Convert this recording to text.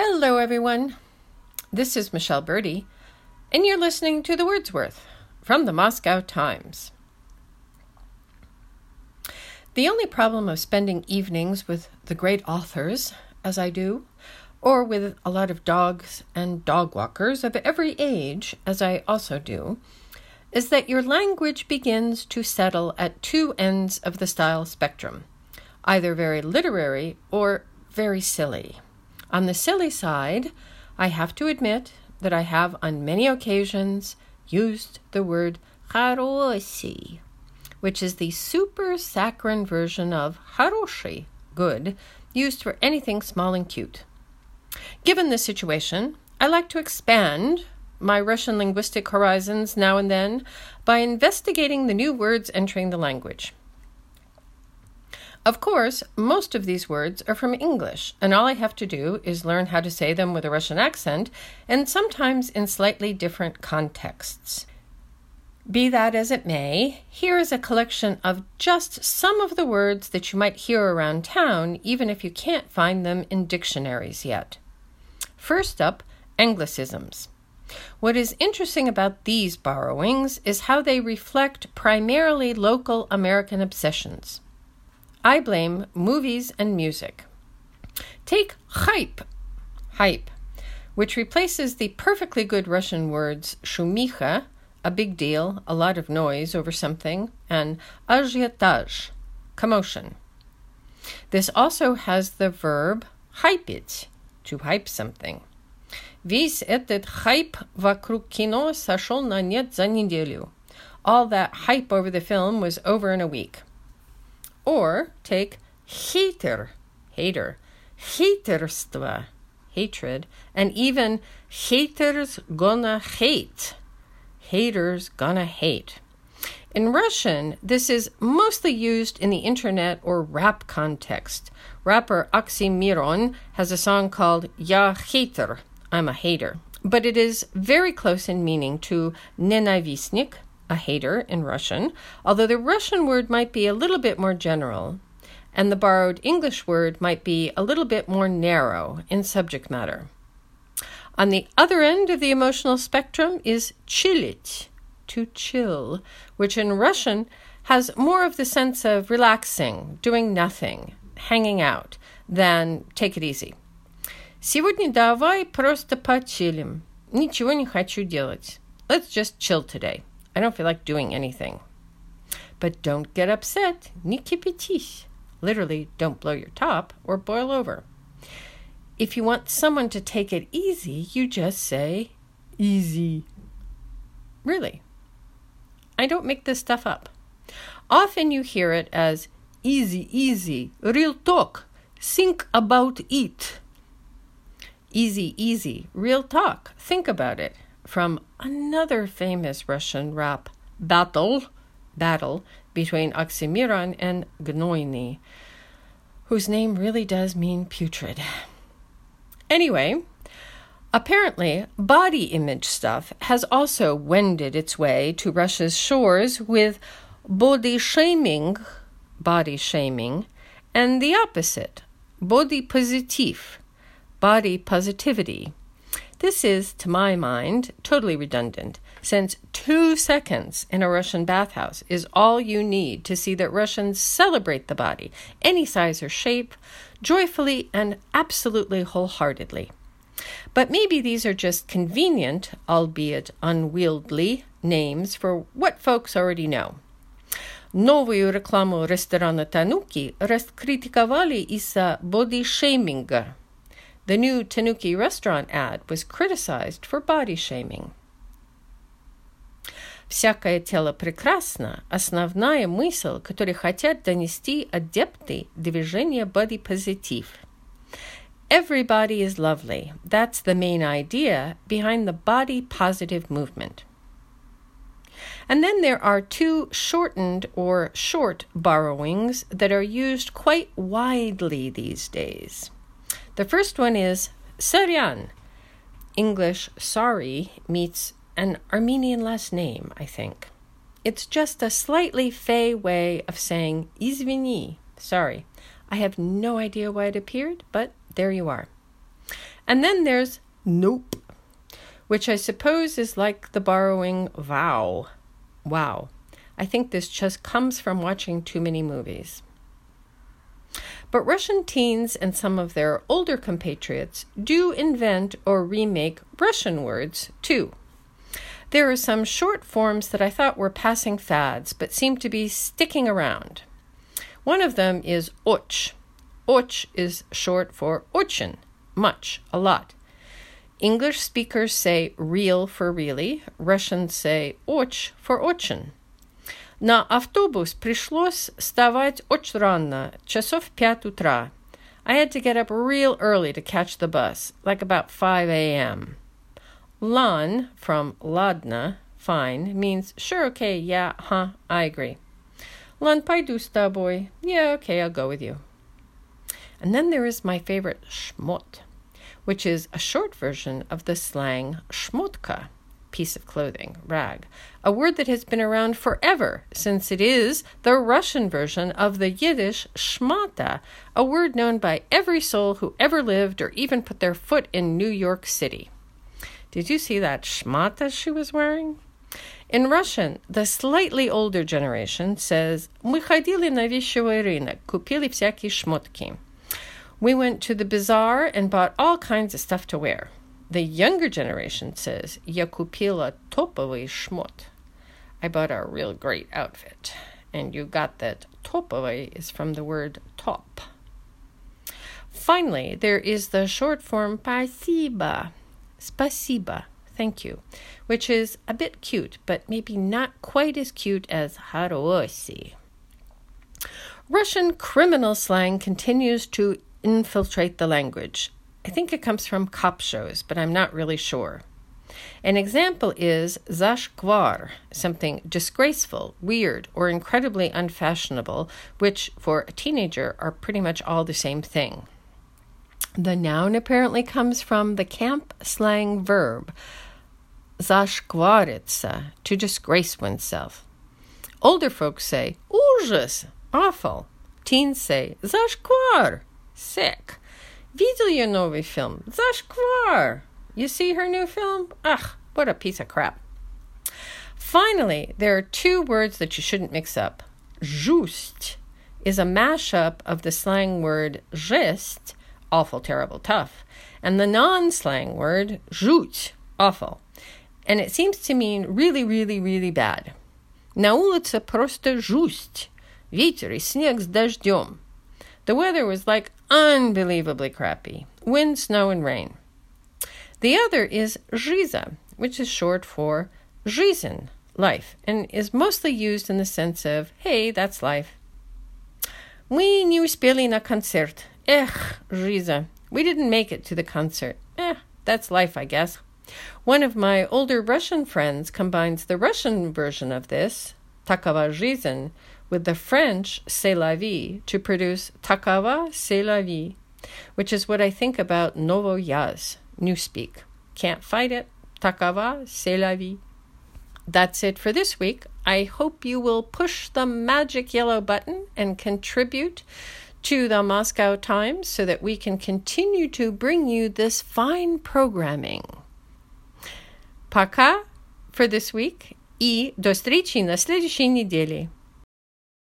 Hello, everyone. This is Michelle Birdie, and you're listening to The Wordsworth from the Moscow Times. The only problem of spending evenings with the great authors, as I do, or with a lot of dogs and dog walkers of every age, as I also do, is that your language begins to settle at two ends of the style spectrum, either very literary or very silly. On the silly side, I have to admit that I have on many occasions used the word хороший, which is the super saccharine version of хороший, good, used for anything small and cute. Given this situation, I like to expand my Russian linguistic horizons now and then by investigating the new words entering the language. Of course, most of these words are from English, and all I have to do is learn how to say them with a Russian accent, and sometimes in slightly different contexts. Be that as it may, here is a collection of just some of the words that you might hear around town, even if you can't find them in dictionaries yet. First up, Anglicisms. What is interesting about these borrowings is how they reflect primarily local American obsessions. I blame movies and music. Take hype, which replaces the perfectly good Russian words shumicha, a big deal, a lot of noise over something, and ажиотаж, commotion. This also has the verb hypить, to hype something. Весь этот хайп вокруг кино сошел на нет за неделю. All that hype over the film was over in a week. Or take hater, haterство, hatred, and even haters gonna hate, haters gonna hate. In Russian, this is mostly used in the internet or rap context. Rapper Oxymiron has a song called Я hater, I'm a hater, but it is very close in meaning to ненавистник, a hater in Russian, although the Russian word might be a little bit more general, and the borrowed English word might be a little bit more narrow in subject matter. On the other end of the emotional spectrum is chillit, to chill, which in Russian has more of the sense of relaxing, doing nothing, hanging out, than take it easy. Сегодня давай просто почилим. Ничего не хочу делать. Let's just chill today. I don't feel like doing anything. But don't get upset. Не кипятись. Literally, don't blow your top or boil over. If you want someone to take it easy, you just say, easy. Really. I don't make this stuff up. Often you hear it as easy, real talk, think about it. Easy, real talk, think about it. From another famous Russian rap battle between Oxymiron and Gnoiny, whose name really does mean putrid. Anyway, apparently body image stuff has also wended its way to Russia's shores with body shaming, and the opposite, body positive, body positivity. This is, to my mind, totally redundant, since 2 seconds in a Russian bathhouse is all you need to see that Russians celebrate the body, any size or shape, joyfully and absolutely wholeheartedly. But maybe these are just convenient, albeit unwieldy, names for what folks already know. Новую рекламу ресторана Tanuki раскритиковали из-за бодишейминга. The new Tanuki restaurant ad was criticized for body shaming. Всякое тело прекрасно, основная мысль, которую хотят донести адепты движения body positive. Everybody is lovely. That's the main idea behind the body positive movement. And then there are two shortened or short borrowings that are used quite widely these days. The first one is Saryan. English sorry meets an Armenian last name, I think. It's just a slightly fey way of saying извини, sorry. I have no idea why it appeared, but there you are. And then there's nope, which I suppose is like the borrowing vow. Wow. I think this just comes from watching too many movies. But Russian teens and some of their older compatriots do invent or remake Russian words, too. There are some short forms that I thought were passing fads, but seem to be sticking around. One of them is och. Och is short for очень, much, a lot. English speakers say real for really. Russians say och for очень. На автобус пришлось вставать очень рано, часов 5 утра. I had to get up real early to catch the bus, like about 5 a.m. Lan, from ladna, fine, means sure, okay, yeah, I agree. Lan pойду с тобой. Yeah, okay, I'll go with you. And then there is my favorite shmot, which is a short version of the slang shmotka, piece of clothing, rag, a word that has been around forever, since it is the Russian version of the Yiddish shmata, a word known by every soul who ever lived or even put their foot in New York City. Did you see that shmata she was wearing? In Russian, the slightly older generation says, «Мы ходили на вещевой рынок, купили всякие шмотки». We went to the bazaar and bought all kinds of stuff to wear. The younger generation says, «Я купила топовый шмот». I bought a real great outfit. And you got that топовый is from the word top. Finally, there is the short form спасибо. Spasiba, thank you, which is a bit cute, but maybe not quite as cute as хороший. Russian criminal slang continues to infiltrate the language. I think it comes from cop shows, but I'm not really sure. An example is zashkvar, something disgraceful, weird, or incredibly unfashionable, which for a teenager are pretty much all the same thing. The noun apparently comes from the camp slang verb, zashkvarиться, to disgrace oneself. Older folks say, ужас, awful. Teens say, zashkvar, sick. Видел ее новый film? Zashkvar. You see her new film? Ugh, what a piece of crap. Finally, there are two words that you shouldn't mix up. Just is a mashup of the slang word gest, awful, terrible, tough, and the non-slang word жуть, awful. And it seems to mean really, really, really bad. На улице просто жуть. Ветер и снег с дождем. The weather was like unbelievably crappy. Wind, snow, and rain. The other is жиза, which is short for жизнь, life, and is mostly used in the sense of, hey, that's life. Мы не успели на концерт. Эх, жиза. We didn't make it to the concert. That's life, I guess. One of my older Russian friends combines the Russian version of this, такова жизнь, with the French c'est la vie to produce такова c'est la vie, which is what I think about novo yaz, newspeak. Can't fight it. Takava c'est la vie. That's it for this week. I hope you will push the magic yellow button and contribute to the Moscow Times so that we can continue to bring you this fine programming. Пока for this week и до встречи на следующей неделе.